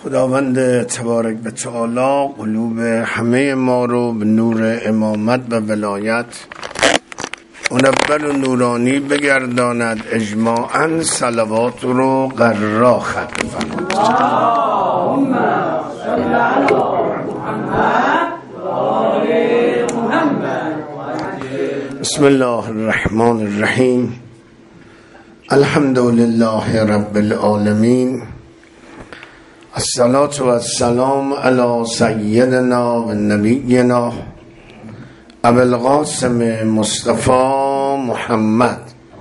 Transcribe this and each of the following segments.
خداوند تبارک و تعالی قلوب همه ما رو به نور امامت و ولایت منور و نورانی بگرداند. اجماعاً صلوات رو قرار ختم فرماید. اللهم صل علی محمد و آل محمد. بسم الله الرحمن الرحیم. الحمد لله رب العالمین. الصلاة و السلام علی سیدنا و نبینا ابوالقاسم مصطفی محمد.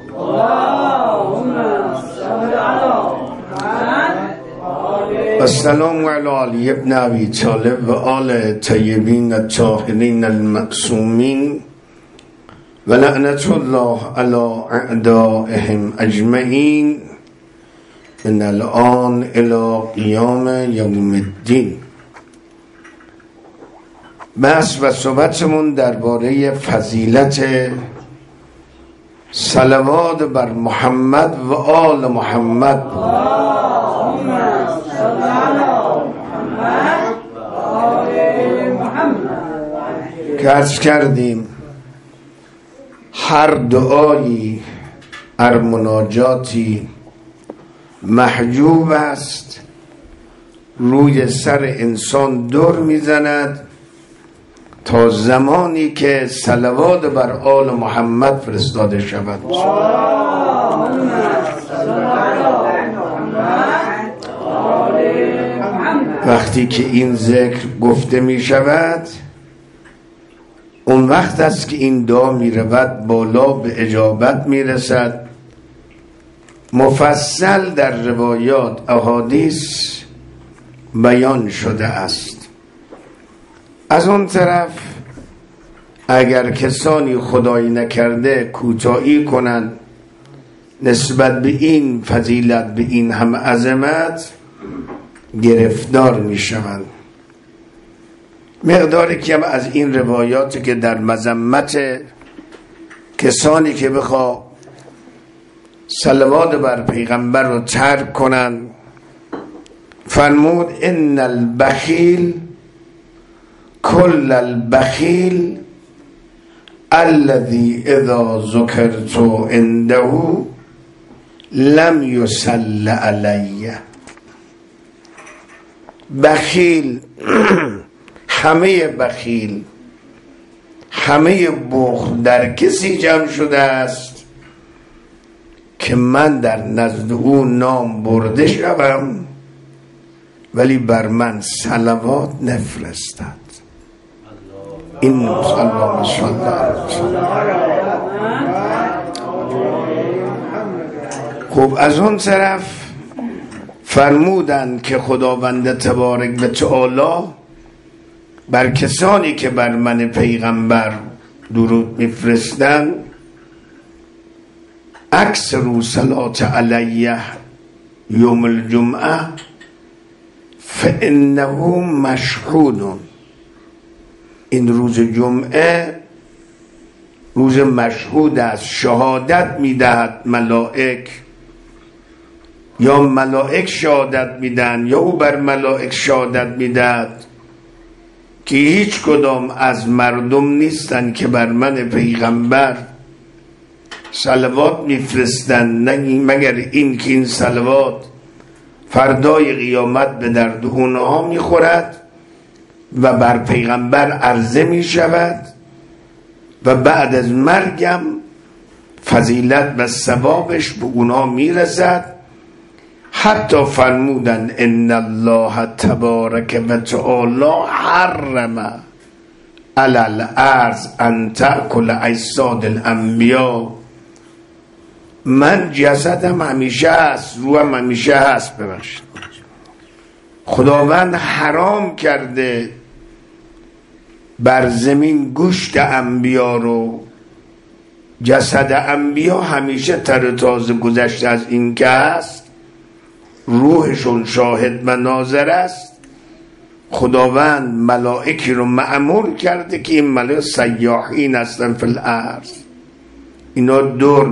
السلام علی علی ابن ابی طالب و آل طیبین الطاهرین المعصومین و لعنت الله علی اعدائهم اجمعین من الان الی قیام یوم الدین. بحث و صحبتمون درباره فضیلت صلوات بر محمد و آل محمد که عرض کردیم هر دعایی، هر مناجاتی محجوب است، روی سر انسان دور میزند تا زمانی که صلوات بر آل محمد فرستاده شود. وقتی که این ذکر گفته می شود اون وقت است که این دعا می رود بالا، به اجابت می رسد. مفصل در روایات احادیث بیان شده است. از اون طرف اگر کسانی خدایی نکرده کوتاهی کنند نسبت به این فضیلت، به این هم عظمت، گرفتار می شوند. مقداری که از این روایاتی که در مذمت کسانی که بخوا صلوات بر پیغمبر رو ترک کنن، فرمود ان البخیل کل البخیل الذي اذا ذکرت عنده لم يصل علی. بخیل همه بخیل، همه بخل در کسی جمع شده است که من در نزد او نام برده شوم ولی بر من صلوات نفرستد. این اللهم صل خب از اون طرف فرمودن که خداوند تبارک و تعالی بر کسانی که بر من پیغمبر درود میفرستن اکثر صلات علیه یوم الجمعه فانه مشهود. این روز جمعه روز مشهود است، شهادت میدهد ملائک، یا ملائک شهادت میدن یا او بر ملائک شهادت میدهد که هیچ کدام از مردم نیستن که بر من پیغمبر صلوات میفرستن مگر این که این صلوات فردای قیامت به درد اونها میخورد و بر پیغمبر عرضه میشود و بعد از مرگم فضیلت و ثوابش به اونها میرسد. حتی فرمودن ان الله تبارک و تعالی حرم علی الارض ان تأکل اجساد الانبیاء. من جسدم همیشه هست، روحم همیشه هست، ببخشید، خداوند حرام کرده بر زمین گوشت انبیا رو. جسد انبیا همیشه تر تازه گذشته از این که هست، روحشون شاهد و ناظر است. خداوند ملائکی رو مأمور کرده که این ملائکه سیاحین هستن فی الارض، اینا دور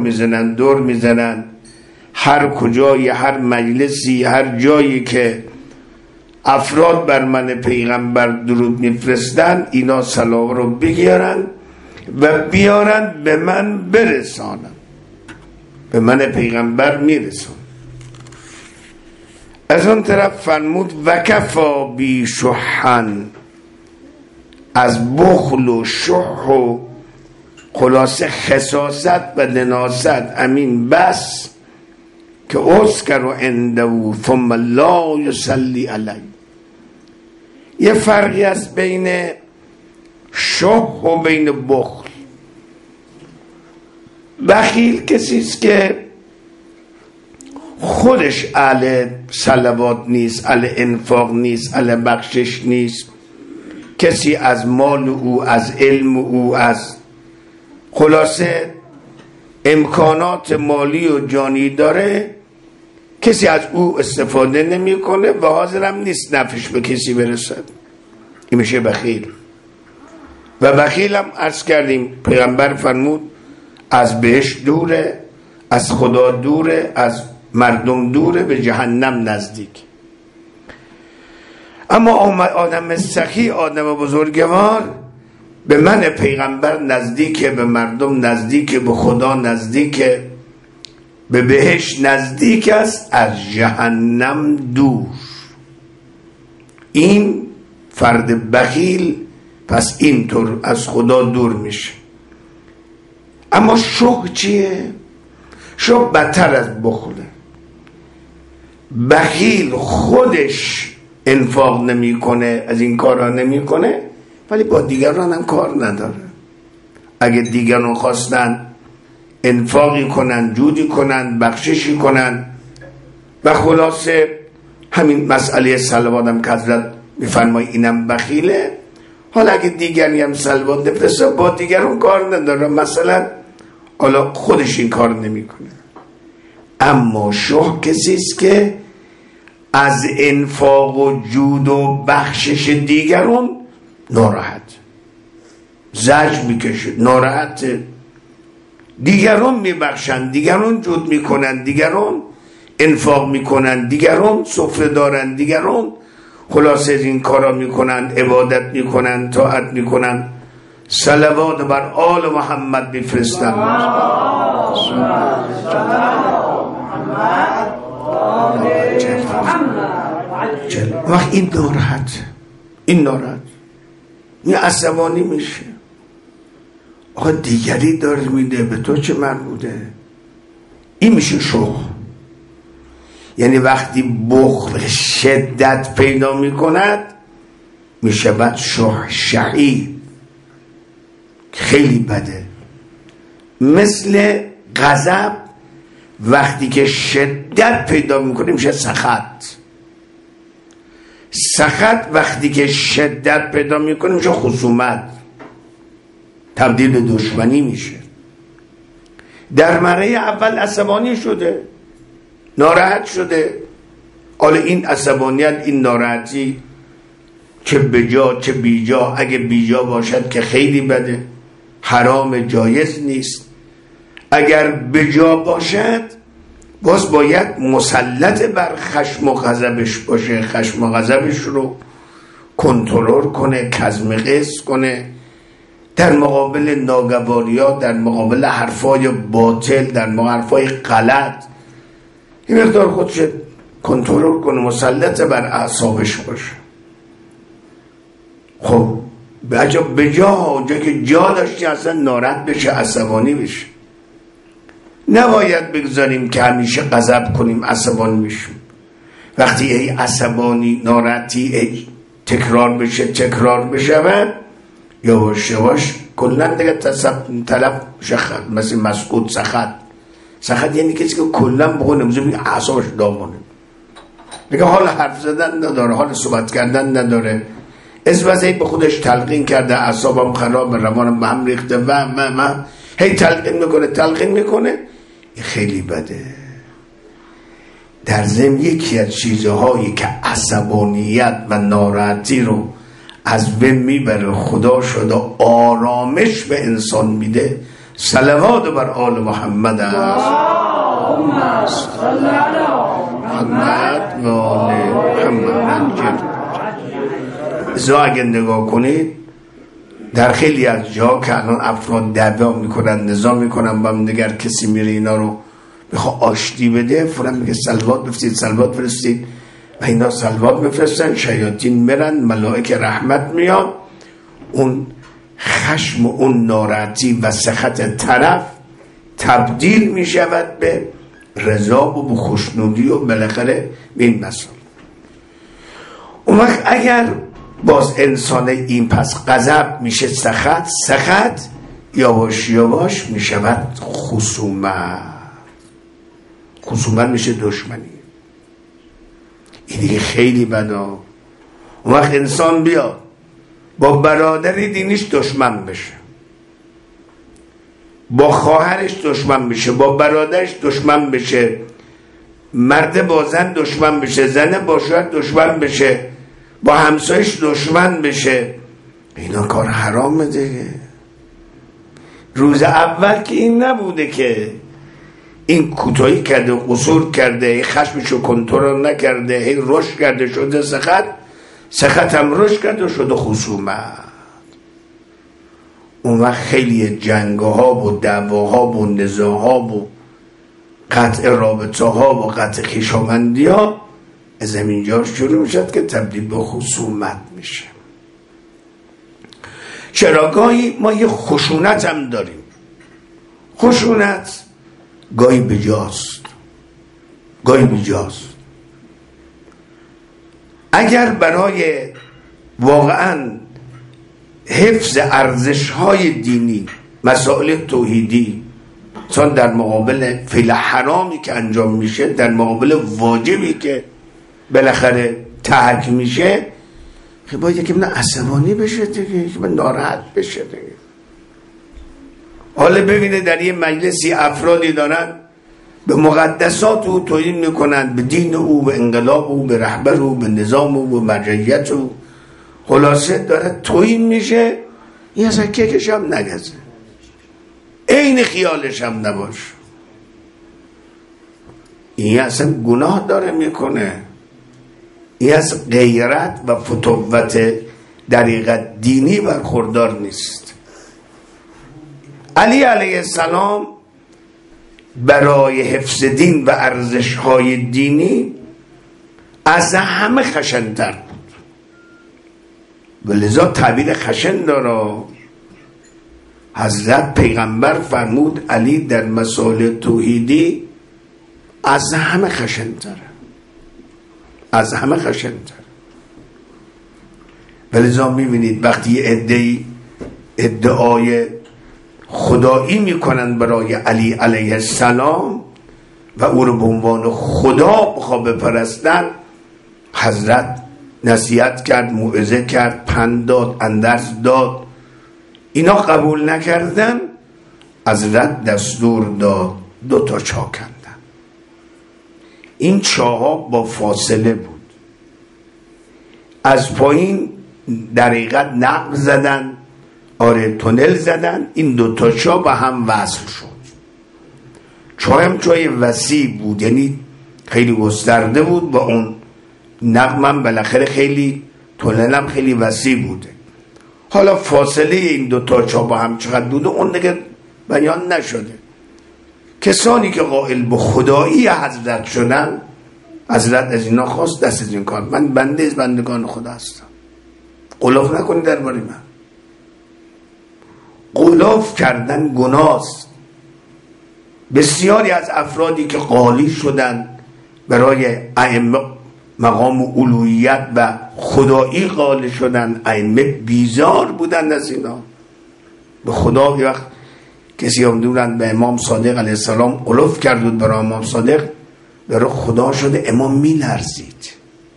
میزنن هر کجای هر مجلسی، هر جایی که افراد بر من پیغمبر درود میفرستن، اینا سلام رو بگیرن و بیارن به من برسانن، به من پیغمبر میرسون. از اون طرف فرمود وکفا بی شحن، از بخل و شح و خلاصه خساست و لناست امین بس که اذکر عنده ثم لا یصلی علی. یه فرقی است بین شح و بین بخل. بخیل کسی است که خودش اهل صلوات نیست، اهل انفاق نیست، اهل بخشش نیست. کسی از مال او، از علم او، از خلاصه امکانات مالی و جانی داره، کسی از او استفاده نمیکنه و حاضرم نیست نفعش به کسی برسد. این میشه بخیل. و بخیل هم عرض کردیم پیغمبر فرمود از بهشت دوره، از خدا دوره، از مردم دوره، به جهنم نزدیک. اما آدم سخی، آدم بزرگوار، به من پیغمبر نزدیک، به مردم نزدیک، به خدا نزدیک، به بهشت نزدیک است، از جهنم دور. این فرد بخیل پس اینطور از خدا دور میشه. اما شح چیه؟ شح بدتر از بخله. بخیل خودش انفاق نمیکنه، از این کارا نمیکنه، ولی با دیگران هم کار نداره. اگه دیگران خواستن انفاقی کنن، جودی کنن، بخششی کنن، و خلاصه همین مسئله صلوات هم که حضرت میفرمایی اینم بخیله. حالا اگه دیگری هم صلوات نفرسته، با دیگران کار نداره، مثلا حالا خودش این کار نمیکنه. اما شح کسی است که از انفاق و جود و بخشش دیگران ناراحت، زجر میکشه، ناراحت. دیگران میبخشن، دیگران جود میکنن، دیگران انفاق میکنن، دیگران سفره دارن، دیگران خلاصه از این کارا میکنن، عبادت میکنن، طاعت میکنن. صلوات بر آل محمد بفرستن. وقت این ناراحت، این عصبانی میشه. آقا دیگری داره میده، به تو چه مربوطه؟ این میشه شح. یعنی وقتی بخل شدت پیدا میکند میشه بعد شحی، خیلی بده. مثل غضب وقتی که شدت پیدا میکنه میشه سخط. سخط وقتی که شدت پیدا میکنه میشه خصومت، تبدیل به دشمنی میشه. در مرحله اول عصبانی شده، ناراحت شده. حالا این عصبانیت، این ناراحتی چه بجا چه بیجا، اگه بیجا باشد که خیلی بده، حرام، جایز نیست. اگر بجا باشد باز باید مسلط بر خشم و غضبش باشه، خشم و غضبش رو کنترل کنه، کظم غیظ کنه، در مقابل ناگواری‌ها، در مقابل حرفای باطل، در مقابل حرفای غلط، این مقدار خودش کنترل کنه، مسلط بر اعصابش باشه. خب به جا که جا داشتی اصلا ناراحت بشه، عصبانی بشه. نباید بگذاریم که همیشه غضب کنیم، عصبانی بشیم. وقتی ای عصبانی، ناراحتی تکرار بشه یواش یواش کلن دیگه طلب شخص، مثل مسعود سخط یعنی کسی که کلن بخونه نمیزه اعصابش داغونه دیگه، حال حرف زدن نداره، حال صحبت کردن نداره، از وضعی به خودش تلقین کرده، اعصابم خراب، روانم به هم ریخته و هی تلقین میکنه. این خیلی بده. در ضمن یکی از چیزهایی که عصبانیت و ناراحتی رو از بین میبره، خدا شده آرامش به انسان میده، صلوات بر آل محمد است. محمد و آل محمد. ازا اگه نگاه کنید در خیلی از جا که الان افراد دعوا میکنن، نزاع میکنن با هم دیگر، کسی میره اینا رو بخواه آشتی بده، فوراً میگه صلوات بفرستید، صلوات فرستید و اینا صلوات بفرستن، شیاطین میرن، ملائک رحمت میان، اون خشم و اون ناراحتی و سخط طرف تبدیل میشود به رضا و به خوشنودی و بالاخره به این مسائل. اون وقت اگر باز انسان این پس غضب میشه سخط یواش یواش میشود خصومت میشه دشمنی. این دیگه خیلی بدا. اون وقت انسان بیاد با برادر دینیش دشمن بشه، با خواهرش دشمن بشه، با برادرش دشمن بشه، مرد با زن دشمن بشه، زن با شوهر دشمن بشه، با همسایش دشمن بشه، اینا کار حرامه دیگه. روز اول که این نبوده که این کوتاهی کرده، قصور کرده، خشمشو کنترل نکرده، هی رشد کرده شده سخت هم رشد کرده شده خصومت. اون وقت خیلی جنگ‌ها و دعواها و نزاع‌ها و قطع رابطه‌ها و قطع خویشاوندی‌ها از همینجا شروع میشد که تبدیل به خصومت میشه. چرا گاهی ما یه خشونت هم داریم، خشونت گاهی بجاست، گاهی بجاست. اگر برای واقعا حفظ ارزش‌های دینی، مسائل توحیدی، چون در مقابل فعل حرامی که انجام میشه، در مقابل واجبی که بالاخره ترک میشه، خب باید یکی من عصبانی بشه دیگه، یکی من ناراحت بشه دیگه. حالا ببینه در یه مجلسی افرادی دارن به مقدسات او توهین میکنن، به دین او، به انقلاب او، به رهبر او، به نظام او، به مرجعیت او، خلاصه داره توهین میشه، این اصلا ککش هم نگزه، عین خیالش هم نباش، این اصلا گناه داره میکنه، این از غیرت و فتوت دریغت دینی برخوردار نیست. علی علیه السلام برای حفظ دین و ارزش‌های دینی از همه خشن‌تر بود و لذا تعبیر خشن داره. حضرت پیغمبر فرمود علی در مسائل توحیدی از همه خشن‌تره، از همه خشن‌تر. ولذا میبینید وقتی یه عده‌ای ادعای خدایی میکنن برای علی علیه السلام و او رو به عنوان خدا بخواه بپرستن، حضرت نصیحت کرد، موعظه کرد، پند داد، اندرز داد، اینا قبول نکردن، حضرت دستور داد 2 چاه کندن. این چاها با فاصله بود، از پایین در حقیقت نقب زدن، تونل زدن، این 2 چاه با هم وصل شد. چاه هم چاه وسیع بود، یعنی خیلی گسترده بود، با اون نقب هم بالاخره خیلی، تونل هم خیلی وسیع بوده. حالا فاصله این 2 چاه با هم چقدر بوده اون دیگه بیان نشده. کسانی که قائل به خدایی حضرت شدن، حضرت از اینا خواست دست از این کار، من بنده از بندگان خدا هستم، غلاف نکنید درباره من. غلاف کردن گناست. بسیاری از افرادی که قالی شدن برای ائمه مقام الوهیت و خدایی قالی شدن، ائمه بیزار بودن از اینا. به خدا یه وقت کسی هم دورن به امام صادق علیه السلام غلاف کرد بود برای امام صادق، برای خدا شده، امام می لرزید،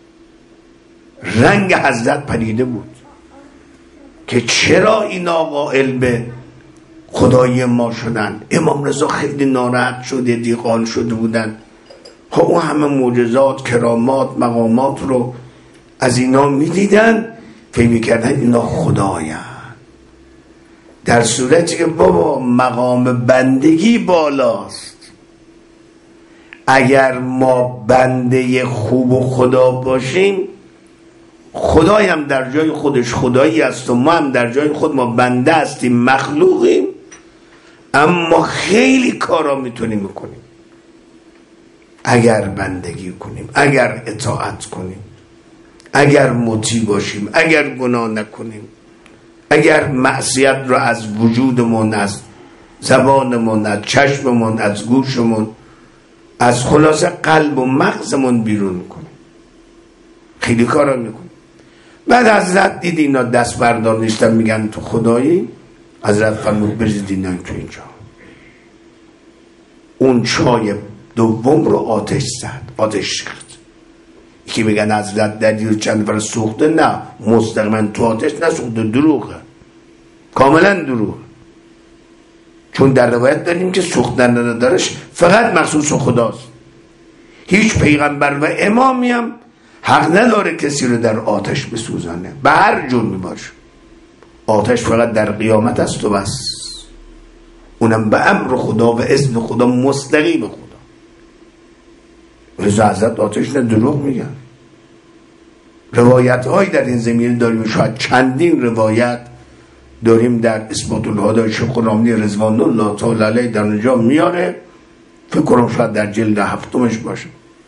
رنگ حضرت پریده بود که چرا اینا قائل به خدای ما شدن. امام رضا خیلی ناراحت شده، دیقال شده بودن، ها اون همه معجزات، کرامات، مقامات رو از اینا می دیدن، فکر می کردن اینا خدایان، در صورتی که بابا مقام بندگی بالاست. اگر ما بنده خوب و خدا باشیم، خدای هم در جای خودش خدایی است و ما هم در جای خود ما بنده هستیم، مخلوقیم، اما خیلی کارا میتونیم بکنیم اگر بندگی کنیم، اگر اطاعت کنیم، اگر مطیع باشیم، اگر گناه نکنیم، اگر معصیت رو از وجودمون، از زبانمون، از چشممون، از گوشمون، از خلاصه قلب و مغزمون بیرون کنیم. خیلی کارا میکنیم. بعد حضرت دید اینا دست بردار نیستن میگن تو خدایی، حضرت فرمود بریزید اینا تو اینجا. اون چای دوم رو آتش زد، آتش کرد. یکی میگن حضرت در دیر چند نفر سوخته، نه مستقیما تو آتش نسوخته، دروغه، کاملا دروغ. چون در روایت داریم که سوختن ندارش فقط مخصوص خداست. هیچ پیغمبر و امامی هم حق نداره کسی رو در آتش بسوزانه، به هر جرمی باشه. آتش فقط در قیامت است و بس، اونم به امر خدا و اذن خدا، مستقیم خدا. رضا حضرت آتش نه دروغ میگن. روایت هایی در این زمینه داریم، شاید چندین روایت داریم در اثبات الهدای شیخ غلامی رضوان الله تعالی علیه در اونجا میاره. فکر کنم شاید در جلد 7 باشه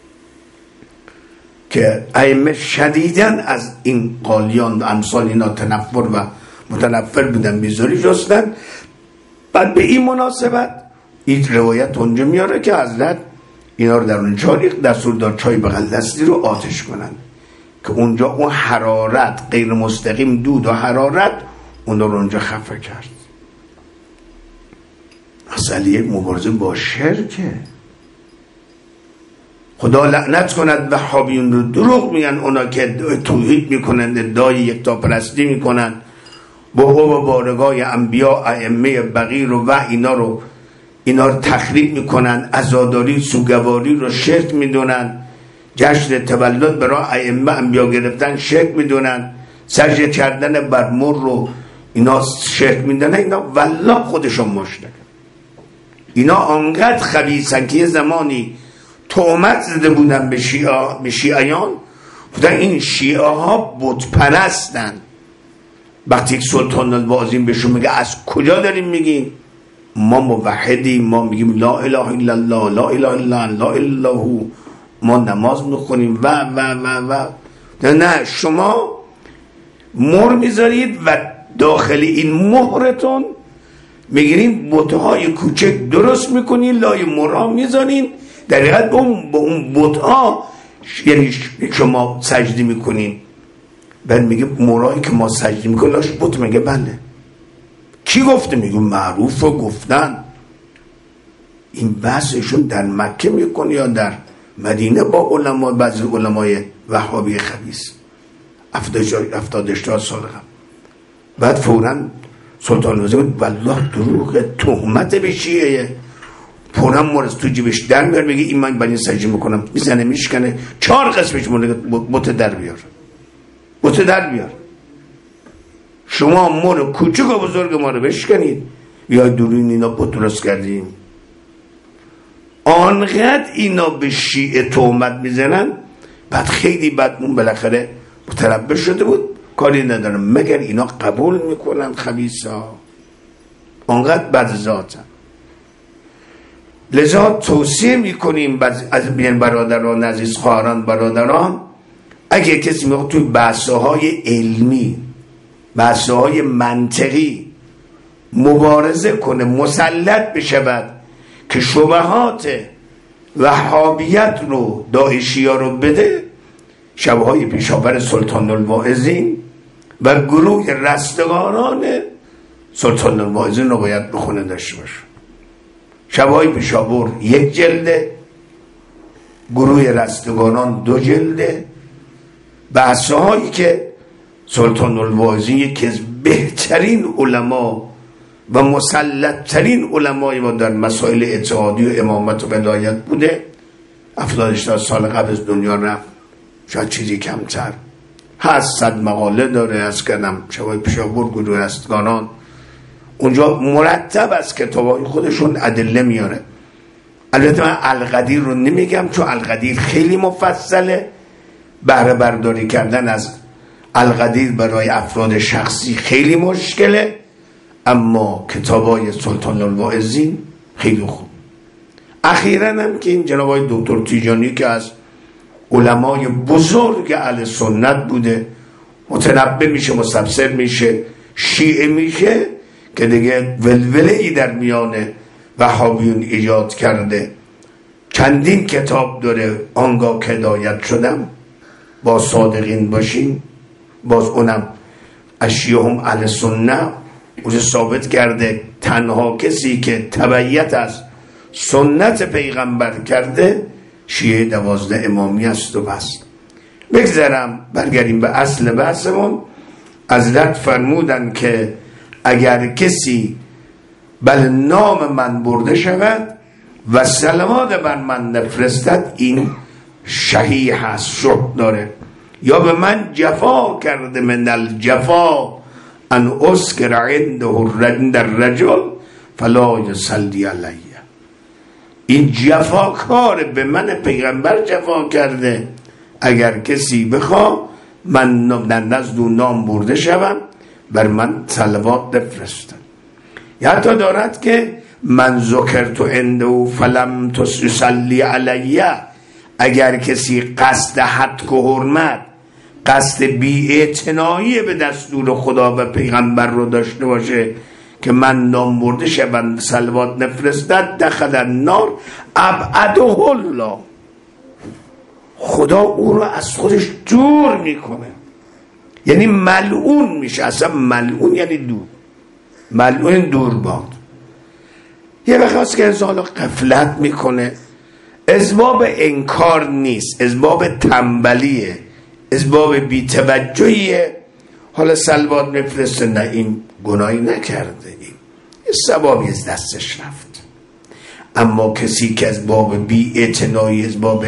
که ائمه شدیداً از این قالیان و امثال اینا تنفر و متنفر بودن، بیزاری جستن. بعد به این مناسبت این روایت اونجا میاره که حضرت اینا رو در اونجا دستور داد چای بغل دستی رو آتش کنن که اونجا اون حرارت غیر مستقیم، دود و حرارت اون رو اونجا خفه کرد. مسئله مبارزه با شرکه. خدا لعنت کند وهابیون رو، دروغ میگن اونا که توحید میکنن، ادعای یکتاپرستی میکنن، با بارگاه انبیا ائمه بقیر و اینا رو تخریب میکنن، عزاداری سوگواری رو شرک میدونن، جشن تولد برای ائمه انبیا گرفتن شرک میدونن، سجده کردن بر مر رو اینا شرک میدونن. اینا والله خودشون مشرک. اینا آنقدر خبیثن که یه زمانی تهمت زده بودن به شیعیان، بودن این شیعه ها بت پرستن. وقتی یک سلطان الواعظین بهشون میگه از کجا داریم میگین؟ ما موحدیم، ما میگیم لا اله الا الله، لا اله الا الله، لا اله الا هو، ما نماز میخونیم و نه، شما مهر میذارید و داخل این مهرتون میگیرین بت‌های کوچک درست میکنین، لای مهرها میذارین، در حقیقت به اون بت‌ها یعنی شما سجده میکنین. بعد میگه مهرهایی که ما سجده میکنیم لاش بت، میگه بله. کی گفته؟ میگه معروف گفتن. این بحثشون در مکه میکنه یا در مدینه با علما، بعضی علمای وهابی خبیث 70 سال قبل. بعد فوراً سلطان وزیر بود والله دروغه، تهمت به شیعه. فوراً مرز تو جیبش در میار، میگه این من بنی سجده میکنم، میزنه میشکنه 4 قسمش مونه بت در بیار، بت در بیار. شما مون کوچک و بزرگ ما رو بشکنید یا دورین اینا بت درست کردیم. آنقدر اینا به شیعه تهمت میزنن. بعد خیلی بعد اون بالاخره متنبه شده بود، کاری ندارم مگر اینا قبول میکنن خبیثا، آنقدر بد ذاتن. لذا توصیه میکنیم از بین برادران عزیز، خواهران برادران، اگه کسی میخواد توی بحث‌های علمی، بحث‌های منطقی مبارزه کنه، مسلط بشود که شبهات وهابیت رو، داعشی‌ها رو بده، شبهای پیشاور سلطان الواعظین و گروه رستگاران سلطان الواعظین رو باید بخونه داشته باشه. شبهای پیشاور 1 جلده، گروه رستگاران 2 جلده. بحثهایی که سلطان الواعظین یکی از بهترین علما و مسلطترین علمای ما در مسائل اتحادی و امامت و ولایت بوده، 70 سال قبل از دنیا رفت، شاید چیزی کمتر هست. 100 مقاله داره از کردم شبای پیشاور، گروه رستگاران. اونجا مرتب از کتابای خودشون ادله میاره. البته من القدیر رو نمیگم چون القدیر خیلی مفصله، بهره برداری کردن از القدیر برای افراد شخصی خیلی مشکله، اما کتابای سلطان الواعظین خیلی خوب. اخیراً هم که این جناب آقای دکتر تیجانی که از علمای بزرگ اهل سنت بوده، متنبه میشه، مستبصر میشه، شیعه میشه، که دیگه ولوله ای در میان وهابیون ایجاد کرده. چندین کتاب داره، آنگاه که هدایت شدم با صادقین باشین، باز اونم اشیاءهم اهل سنت اوجه ثابت کرده تنها کسی که تبعیت از سنت پیغمبر کرده شیعه 12 امامی است و بس. بگذارم برگردیم به اصل بحثمون. حضرت فرمودن که اگر کسی بل نام من برده شود و صلوات بر من نفرستد، این شحیح هست، شح داره. یا به من جفا کرده، من الجفا ان اسکر عنده الرجل فلا یصلی علیه. این جفا کار به من پیغمبر جفا کرده، اگر کسی بخوا من در نزد او نام برده شوم بر من صلوات نفرستد. یا حتی دارد که من ذکرت عنده فلم تصلی علیه، اگر کسی قصد حد و حرمت، قصد بی‌اعتنایی به دستور خدا و پیغمبر رو داشته باشه که من نام برده شوم صلوات نفرستد، دخل النار ابعده الله، خدا او رو از خودش دور میکنه، یعنی ملعون میشه. اصلا ملعون یعنی دور، ملعون دور باد. یه وقت هست که انسان غفلت میکنه، اسباب انکار نیست، اسباب تنبلیه، اسباب بی‌توجهیه. حالا صلوات نفرسته، نه این گناهی نکرده، این ثوابی از دستش رفت. اما کسی که از باب بی‌اعتنایی، از باب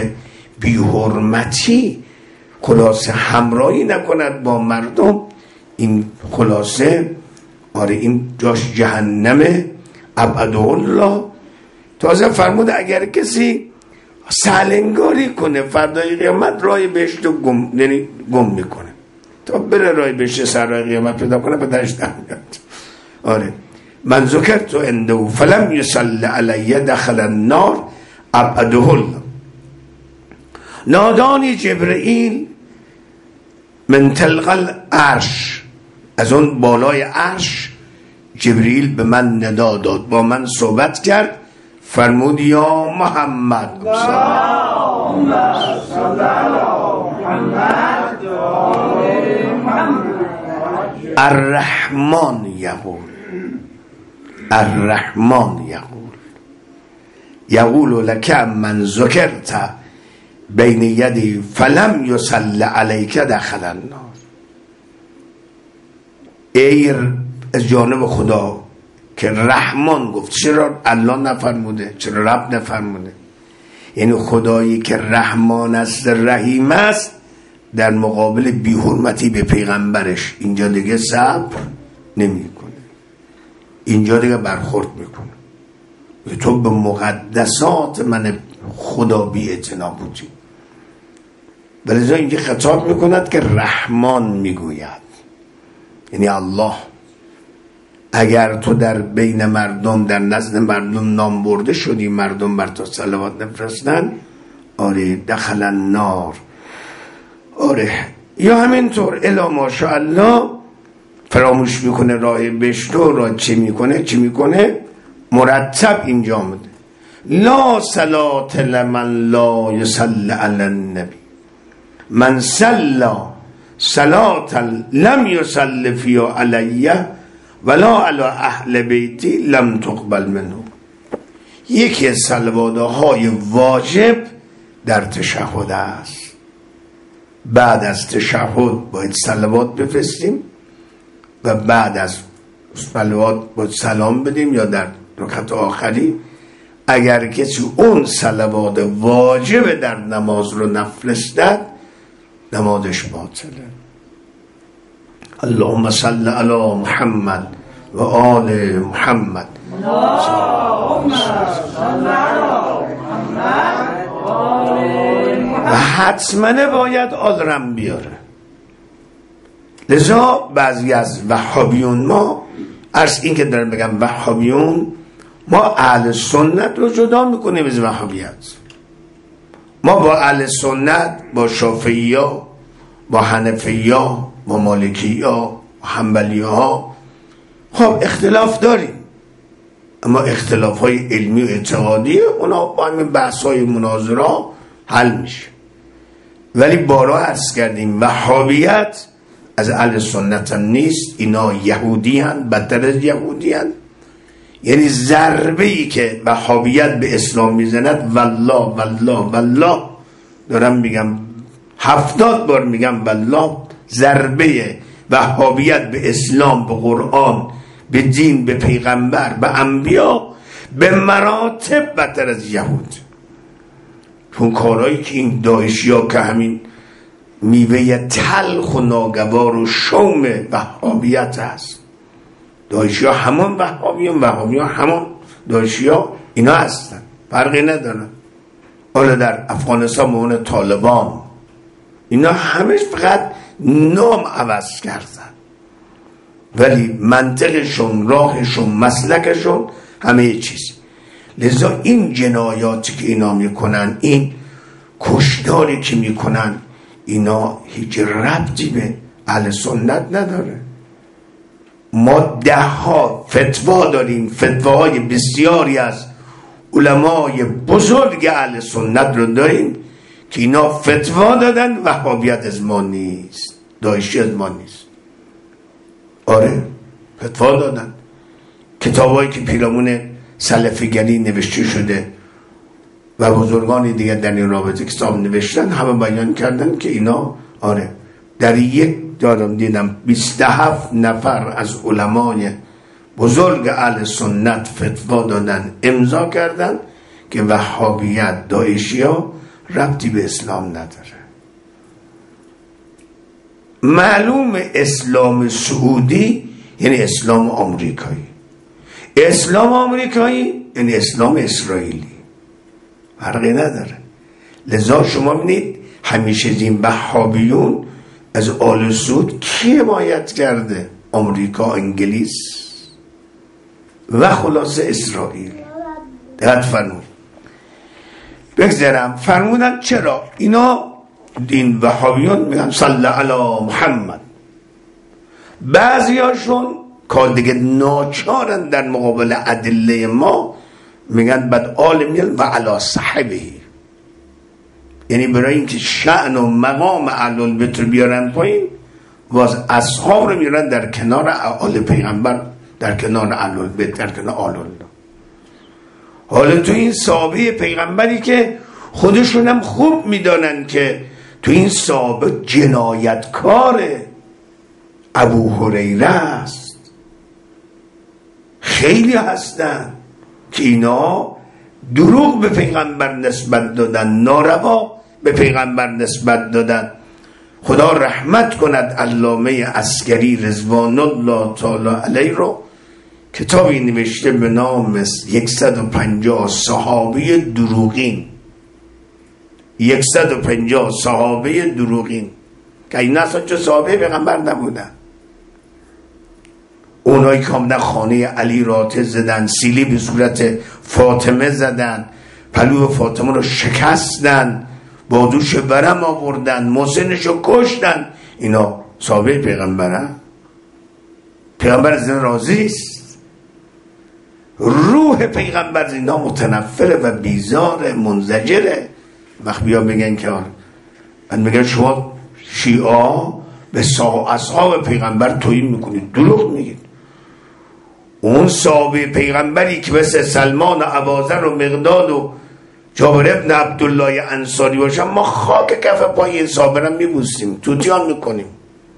بی‌حرمتی خلاصه همراهی نکند با مردم، این خلاصه آره این جاش جهنمه، ابعده الله. تازه فرمود اگر کسی سالنگاری کنه فردای قیامت راه بهشت رو گم میکنه، تا بره راه بهشت سر راه قیامت پیدا کنه به درش در میاد. آره من ذکرت عنده فلم یصلی علیه دخل النار ابعده الله. نادانی جبرئیل من تلقى العرش، از اون بالای عرش جبرئیل به من ندا داد، با من صحبت کرد، فرمود یا محمد الرحمن یقول، الرحمن یقول لك من ذکرت بین یدی فلم یصلی علیک دخل النار. ای از جانب خدا که رحمان گفت، چرا الله نفرموده، چرا رب نفرموده؟ یعنی خدایی که رحمان است، رحیم است، در مقابل بی‌حرمتی به پیغمبرش اینجا دیگه صبر نمی‌کنه، اینجا دیگه برخورد میکنه. تو به مقدسات من خدا بی‌اعتنا بودی. ولی اینجا خطاب میکند که رحمان میگوید، یعنی الله اگر تو در بین مردم، در نزد مردم نام برده شدی، مردم بر تو صلوات نفرستن، آره دخل النار. آره یا همینطور الا ماشاءالله فراموش میکنه راه بهشت رو، راه چه میکنه مرتب اینجا آمده لا صلات لمن لا یصلی علی النبی، من صلی صلات لم یصلی فیها علیه ولا علی اهل بیتی لم تقبل منه. یکی از صلوات‌های واجب در تشهد است. بعد از تشهد باید صلوات بفرستیم و بعد از صلوات باید سلام بدیم، یا در رکعت آخری اگر کسی اون صلوات واجب در نماز رو نفرستد نمازش باطله. اللهم صل علی محمد و آل محمد. اللهم صل علی محمد و آل محمد. و حتما باید آدرم بیاره، لذا بعضی از وهابیون، ما عرض این که دارم بگم وهابیون، ما اهل سنت رو جدا میکنیم از وهابیت. ما با اهل سنت، با شافعی‌ها، با حنفی‌ها، با مالکی‌ها، با حنبلی‌ها خب اختلاف داریم، اما اختلاف‌های علمی و اعتقادی اونا با همین بحث‌های مناظره حل میشه. ولی بارها عرض کردیم وهابیت از اهل سنت هم نیست، اینا یهودی هن، بدتر از یهودی هن. یعنی ضربه‌ای که وهابیت به اسلام میزند، والله والله والله دارم میگم 70 بار میگم والله، ضربه وهابیت به اسلام، به قرآن، به دین، به پیغمبر، به انبیا به مراتب بدتر از یهود. چون کارهایی که این داعشی‌ها که همین میوه تلخ و ناگوار و شوم وهابیت هست، داعشی‌ها همون وهابیان همون داعشی‌ها اینا هستن، فرقی ندارن. حالا در افغانستان مون طالبان، اینا همش فقط نام عوض کردن ولی منطقشون، راهشون، مسلکشون همه چیز. لذا این جنایاتی که اینا میکنن، این کشتاری که میکنن، اینا هیچ ربطی به اهل سنت نداره. ما 10 فتوا داریم، فتواهای بسیاری از علمای بزرگ اهل سنت رو داریم که اینا فتوا دادن وهابیت از ما نیست، داعشی از ما نیست. آره فتوا دادن. کتابایی که پیرامون سلفیگری نوشته شده و بزرگان دیگه در این رابطه کتاب نوشتن، همه بیان کردن که اینا آره در یک دارم دیدم 27 نفر از علمای بزرگ اهل سنت فتوا دادن، امضا کردن که وهابیت، داعشی ها ربطی به اسلام نداره. معلوم اسلام سعودی یعنی اسلام آمریکایی، اسلام آمریکایی یعنی اسلام اسرائیلی، فرقی نداره. لذا شما ببینید همیشه این وهابیون از آل سعود کی حمایت کرده؟ آمریکا، انگلیس و خلاصه اسرائیل. دقت فرمود. بگذارم فرمودن چرا اینا این وهابیون میگن صلی علی محمد، بعضی هاشون که دیگه ناچارن در مقابل ادله ما میگن بد آل میل و علی صحبه، یعنی برای اینکه شأن و مقام اهل البیت رو بیارن پایین، واز اصحاب رو میارن در کنار آل پیغمبر، در کنار اهل البیت، در کنار آل الله. حالا تو این صحابه پیغمبری که خودشون هم خوب میدانن که تو این صحابه جنایتکار ابو هریره است، خیلی هستن که اینا دروغ به پیغمبر نسبت دادن، ناروا به پیغمبر نسبت دادن. خدا رحمت کند علامه عسکری رضوان الله تعالی علیه رو کتابی نوشته به نام 150 صحابه دروغین، 150 صحابه دروغین که این اصلا چه صحابه پیغمبر نبودن. اونایی که آمدن خانه علی را آتش زدن، سیلی به صورت فاطمه زدن، پلو فاطمه رو شکستن، بادوش ورم آوردن، محسنش رو کشتن، اینا صحابه پیغمبرن؟ پیغمبر از این راضی است؟ روح پیغمبر از اینا متنفره و بیزار، منزجره. وقت بیا بگن که من میگن شما شیعه به اصحاب پیغمبر توهین میکنید، دروغ میگید. اون صحابه پیغمبری که مثل سلمان و ابوذر و مقداد و جابر ابن عبدالله انصاری باشن، ما خاک کف پای این صحابه رو میبوسیم، توتیان میکنیم.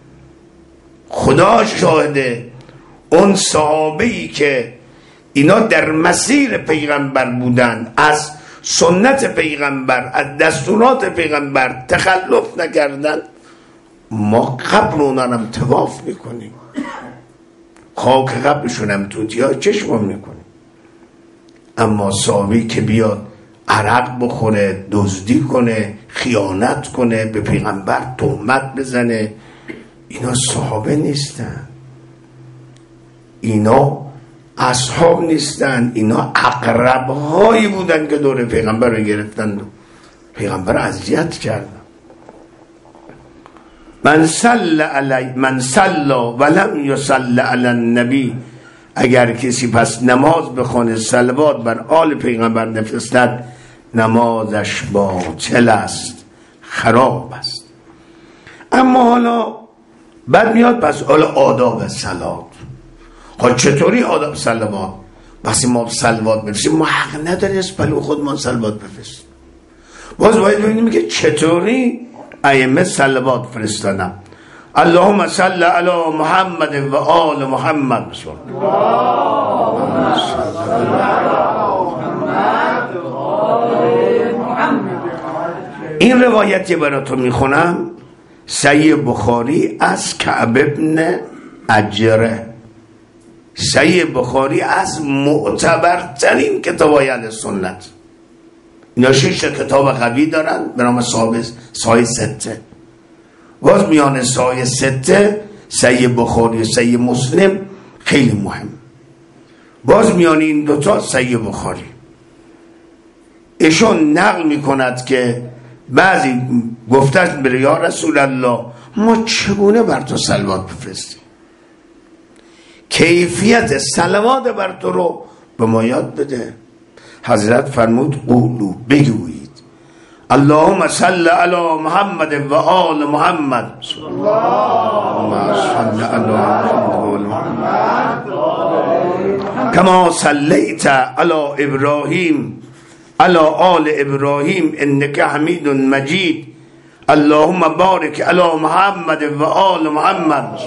خدا شاهده اون صحابه‌ای که اینا در مسیر پیغمبر بودن، از سنت پیغمبر، از دستورات پیغمبر تخلف نکردن، ما قبر اونان هم طواف میکنیم، خاک قبرشون هم توتیا چشم میکنیم. اما صحابی که بیاد عرق بخوره، دزدی کنه، خیانت کنه، به پیغمبر تهمت بزنه، اینا صحابه نیستن، اینا اصحاب نیستن، اینا اقربهایی بودن که دور پیغمبر رو گرفتن و پیغمبر اذیت کردن. من صلى ولم يصلى علی النبی، اگر کسی پس نماز بخونه صلوات بر آل پیغمبر نفرستد، نمازش باطل است، خراب است. اما حالا بعد میاد پس آداب صلات. خب چطوری آداب صلوات؟ بس ما صلوات بفرستیم، ما حق نداریم از پلو خودمان صلوات بفرستیم. باز باید ببینیم که چطوری ائمه صلوات فرستادن. اللهم صل علی محمد و آل محمد. این روایتی براتون میخونم صحیح بخاری از کعب ابن عجره، صحیح بخاری از معتبرترین کتاب‌های اهل سنت. اینا 6 کتاب قوی دارن به نام صحیح سته. باز میان صحیح سته صحیح بخاری و صحیح مسلم خیلی مهم. باز میان این دوتا صحیح بخاری. ایشون نقل میکند که بعضی گفتن بر یا رسول الله ما چگونه بر تو صلوات بفرستیم؟ کیفیت صلوات بر تو رو به ما یاد بده. حضرت فرمود قولو، بگویید اللهم صل علی محمد و آل محمد. اللهم صل علی محمد کما صلیت علی ابراهیم علی آل ابراهیم انک حمید مجید. اللهم بارک علی محمد و آل محمد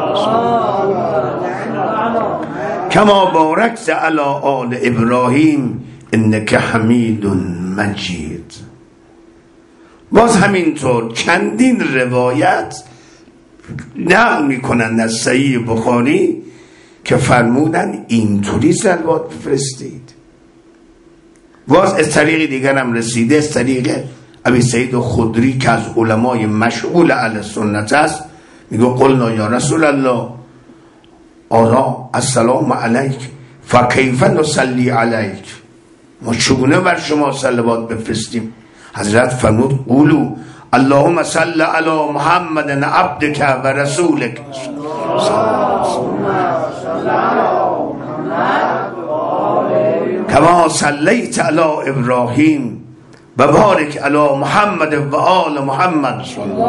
کما بارکت علی آل ابراهیم انک حمید مجید. باز همینطور چندین روایت نقل میکنن از صحیح بخاری که فرمودن اینطوری صلوات بفرستید. باز از طریق دیگر هم رسیده، از طریق ابی سعید خدری که از علمای مشغول اهل سنت است، میگه قلنا یا رسول الله آلا السلام علیک فکیف نصلی علیک، ما چگونه بر شما صلوات بفرستیم؟ حضرت فرمود قولو اللهم صل علی محمد عبدک و رسولک کما صلیت علی ابراهیم و بارک علی محمد و آل محمد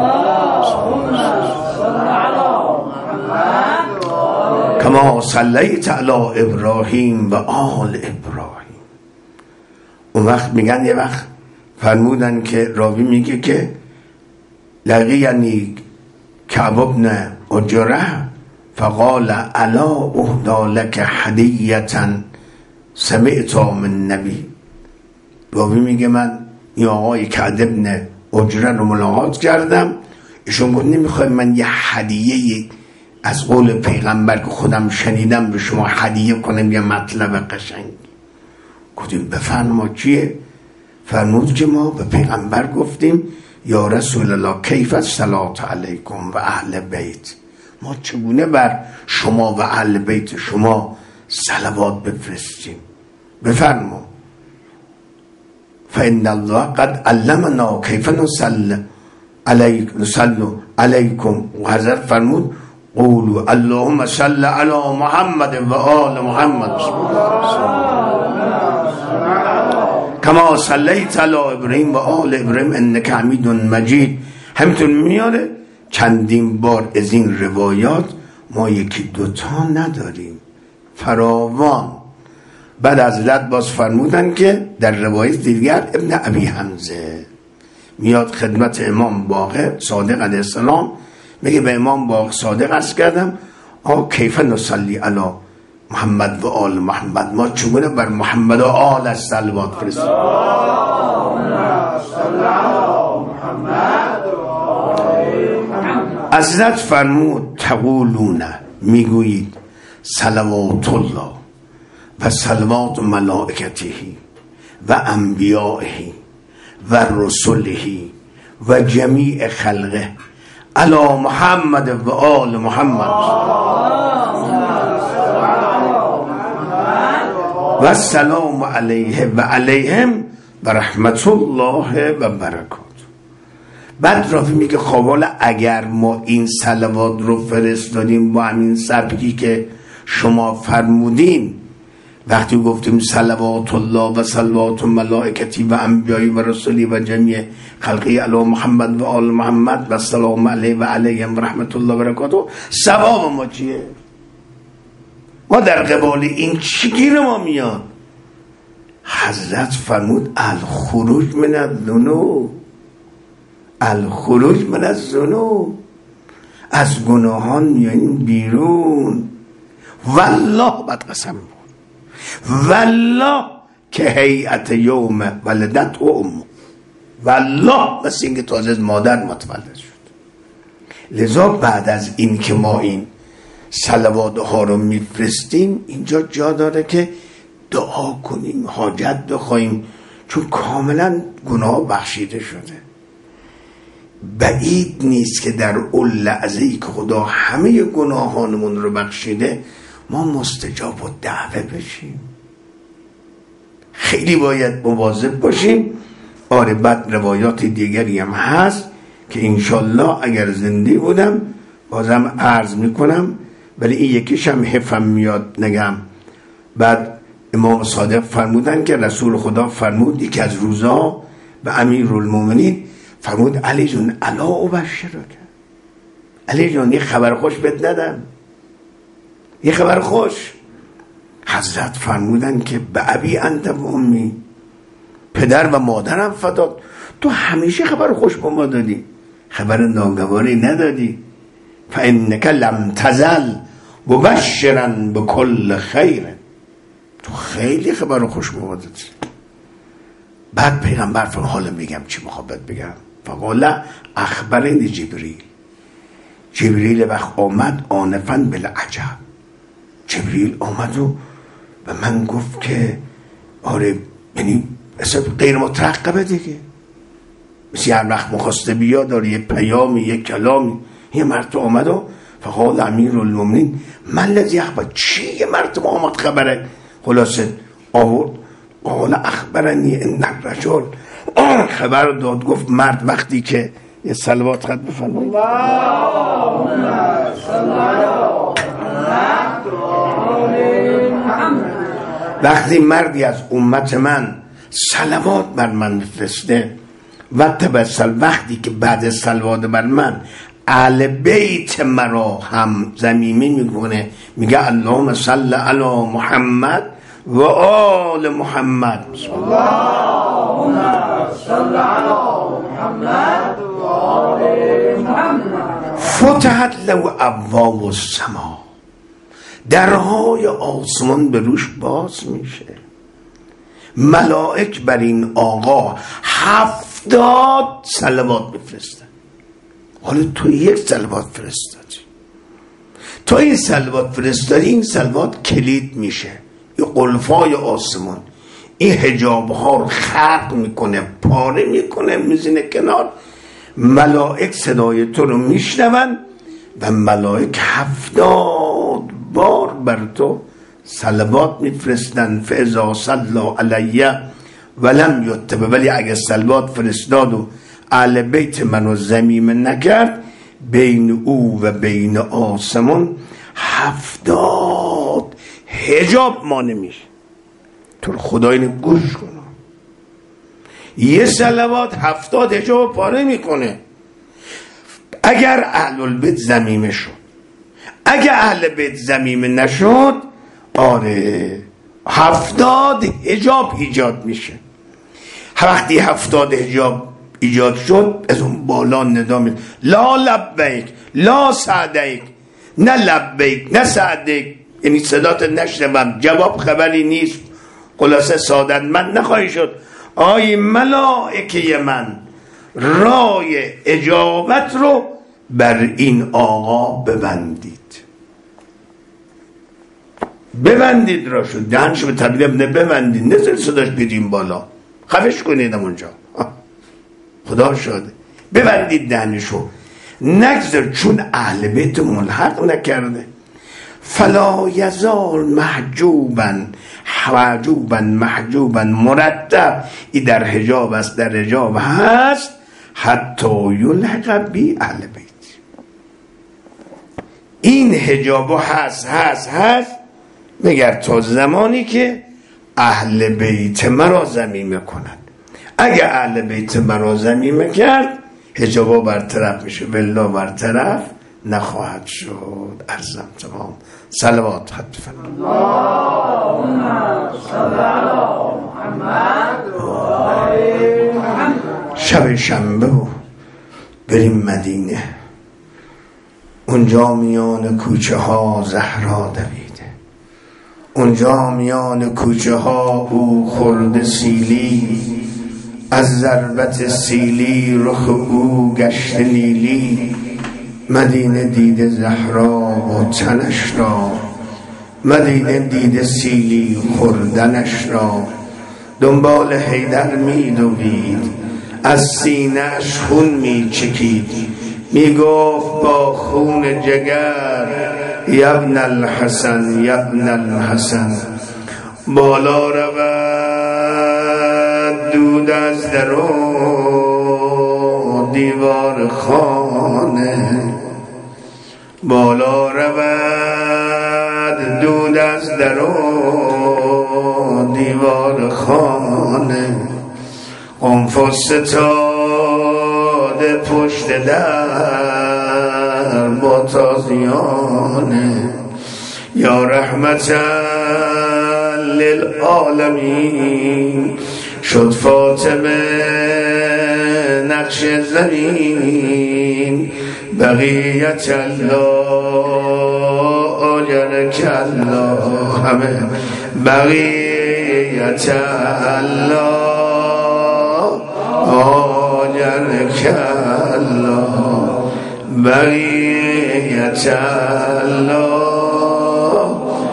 کما صلیت علی ابراهیم و آل ابراهیم. اون وقت میگن، یه وقت فرمودن که راوی میگه که لقیانی کعب ابن عجره فقال الا اهدی لک هدیه سمعت من نبی. راوی میگه من این آقای کعب ابن عجره رو ملاقات کردم، ایشون گفت نمیخوای من یه هدیه از قول پیغمبر که خودم شنیدم به شما هدیه کنم، یه مطلب قشنگ؟ گفتیم بفرما چیه؟ فرمود که ما به پیغمبر گفتیم یا رسول الله کیف الصلاة علیکم و اهل بیت، ما چگونه بر شما و اهل بیت شما صلوات بفرستیم؟ بفرما. فإن الله قد علمنا کیف نصلی علیکم. و حضرت فرمود قولوا اللهم صل علی محمد و آل محمد کما صلیت علی ابراهیم و آل ابراهیم انک حمید مجید. همینطور میاره چندین بار از این روایات، ما یکی دوتا نداریم، فراوان. بعد از حضرت باز فرمودن که در روایت دیگر ابن ابی حمزه میاد خدمت امام باقر صادق علیه السلام، میگه به امام باقر صادق عرض کردم کیف نصلی علی محمد و آل محمد، ما چگونه بر محمد و آل صلوات فرستیم؟ حضرت فرمود تقولون، میگویید صلوات الله و صلوات ملائکته و انبیائه و رسله و جمیع خلقه علی محمد و آل محمد و السلام علیه و علیهم و رحمت الله و برکاته. بعد رافی میگه خب اگر ما این صلوات رو فرستادیم با همین سبکی که شما فرمودین، وقتی گفتیم صلوات الله و صلوات ملائکتی و انبیایی و رسولی و جمیع خلقی علی محمد و آل محمد و السلام علیه و علیهم و رحمت الله و برکاته، ثواب ما چیه؟ ما در قبال این چی گیر ما میاد؟ حضرت فرمود الخروج من الذنوب، الخروج من الذنوب، از گناهان میاییم بیرون. والله بعد قسم بود والله که هیئت یوم ولدت و امه، والله مثل اینکه تازه از مادر متولد شد. لذا بعد از این که ما این صلوات ها رو میفرستیم، اینجا جا داره که دعا کنیم، حاجت بخوایم، چون کاملا گناه بخشیده شده. بعید نیست که در اون لحظه‌ای که خدا همه گناهانمون رو بخشیده ما مستجاب و دعوه بشیم. خیلی باید مواظب باشیم. آره بعد روایات دیگری هم هست که انشالله اگر زنده بودم بازم عرض میکنم، ولی این یکیش هم حفم میاد نگم. بعد امام صادق فرمودن که رسول خدا فرمود یکی از روزا به امیرالمومنین فرمود علی جون الا ابشرک، علی جون یه خبر خوش بهت ندم، یه خبر خوش. حضرت فرمودن که به ابی انت و امی، پدر و مادرم فدات، تو همیشه خبر خوش به ما دادی، خبر ناگواری ندادی. فانک لم تزل مبشرا بكل خیر، تو خیلی خبر خوش به ما دادی. بعد پیغمبر فرمود حالا میگم چی میخواد بگم. فقال اخبرنی جبریل وقت آمد آنفاً بالعجب، جبریل آمد و به من گفت که آره، یعنی اصلا غیر مترقبه دیگه، مثل هر وقت مخواسته بیا داره یه پیامی یه کلامی. یه مرتبه آمد و فقال امیرالمومنین من لذی اخبر، چی یه مرتبه آمد خبره؟ خلاصه آورد قال اخبرنی ان الرجل، خبر داد گفت مرد وقتی که یه صلوات خط بفرمایید وقتی مردی از امت من صلوات بر من میفرسته و تبسل، وقتی که بعد صلوات بر من اهل بیت مرا هم زمیمه میکنه، میگه اللهم صل علی محمد و آل محمد، اللهم صل علی محمد و آل محمد، فتحت له ابواب السما، درهای آسمان به روش باز میشه. ملائک بر این آقا 70 صلوات میفرستن. حالا تو یک صلوات فرستادی، تو این صلوات فرستادی، این صلوات کلید میشه، این قلفای آسمان، این حجاب ها رو خرق میکنه، پاره میکنه، میزنه کنار. ملائک صدای تو رو میشنون و ملائک 70 بار بر تو صلوات میفرستن. فاذا صلی علیه ولم یتب، ولی اگه صلوات فرستاد و اهل بیت منو ضمیمه نکرد، بین او و بین آسمان 70 حجاب مانع میشه. تو خدا اینو گوش کن، یه صلوات 70 حجاب پاره میکنه. اگر اهل البیت ضمیمه شد، اگر اهل بیت ضمیمه نشد، آره 70 حجاب ایجاد میشه. وقتی 70 حجاب ایجاد شد، از اون بالا ندا میاد لا لبیک لا سعدیک، نه لبیک نه سعدیک، یعنی صدات نشنوم، جواب خبری نیست، خلاصه سعادت من نخواهی شد. آی ملائکه من، رای اجابت رو بر این آقا ببندید، ببندید را شد، دهنشو به تبلیغ ببندید، نزل صداش بیریم بالا، خفش کنید اونجا، خدا شاده، ببندید دهنشو. نگذار، چون اهل بیت ملحق نکرده. فلا یزال محجوبا مرتب، این در حجاب است، در حجاب هست حتی یلحق بی اهل بیت. این حجابو هست مگر تا زمانی که اهل بیت مرا ضمیمه کنند. اگه اهل بیت مرا ضمیمه کرد حجابا برطرف میشه، والله برطرف نخواهد شد. عرضم تمام. صلوات خط فرمایید. اللهم صل علی محمد و آل محمد. شب شنبه بریم مدینه. اونجا میان کوچه ها زهرا دویده، اونجا میان کوچه ها او خورده سیلی، از ضربت سیلی رخ او گشت نیلی. مدینه دیده زهرا و تنش را، مدینه دیده سیلی خوردنش را. دنبال حیدر می دوید، از سینه‌اش خون می چکید، می گفت با خون جگر یبن الحسن یبن الحسن. بالا رود دود از در و دیوار خانه، بالا رود دود از در و دیوار خانه. قنفذ ستاده پشت در با تازیانه. یا رحمتا للعالمین شد فاطمه نقش زمین. بقیت الله آجرک الله، همه بقیت الله آجرک الله، بقیت الله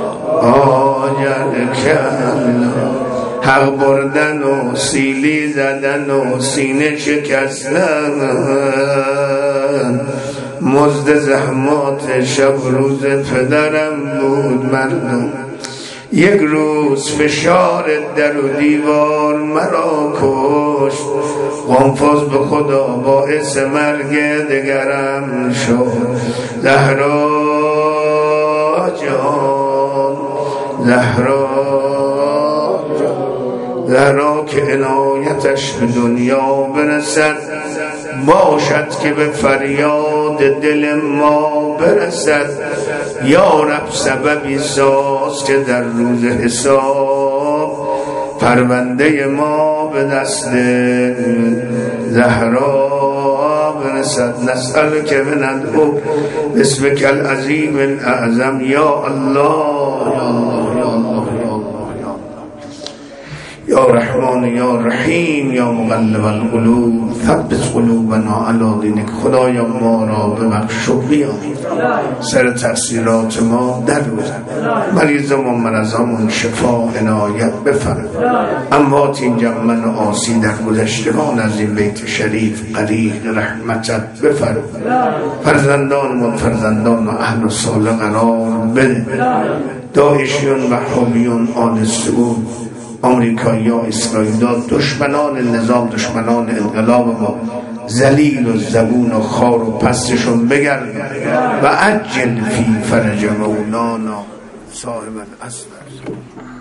آجرک الله. حق بردن و سیلی زدن و سینه شکستن، مزد زحمات شب روز پدرم بود مردم. یک روز فشار در و دیوار مرا کشت، قنفذ به خدا باعث مرگ دگرم شد. زهرا جان، زهرا زهرا که عنایتش به دنیا برسد، باشد که به فریاد دل ما برسد. یا رب سببی ساز که در روز حساب پرونده ما به دست زهرا برسد. نسأل که بندعو باسمک العظیم الاعظم. یا الله یا الله یا الله یا رحمان یا رحیم یا مقلب القلوب ثبت قلوبنا علی دینک. خدایا ما را ببخش و بیامرز، سر تقصیرات ما در روزن، مریضم و مرضامون شفا عنایت بفرما. اموات این جمعن و آسی در گذشتگان از این بیت شریف قریب رحمتت بفرما. فرزندان و فرزندان و اهل و صالح قرار بده. داعشیون و وهابیون آل سعود آمریکایی ها اسرائیل دشمنان نظام، دشمنان انقلاب ما ذلیل و زبون و خار و پستشون بگرد و عجل فی فرج مولانا صاحب العصر.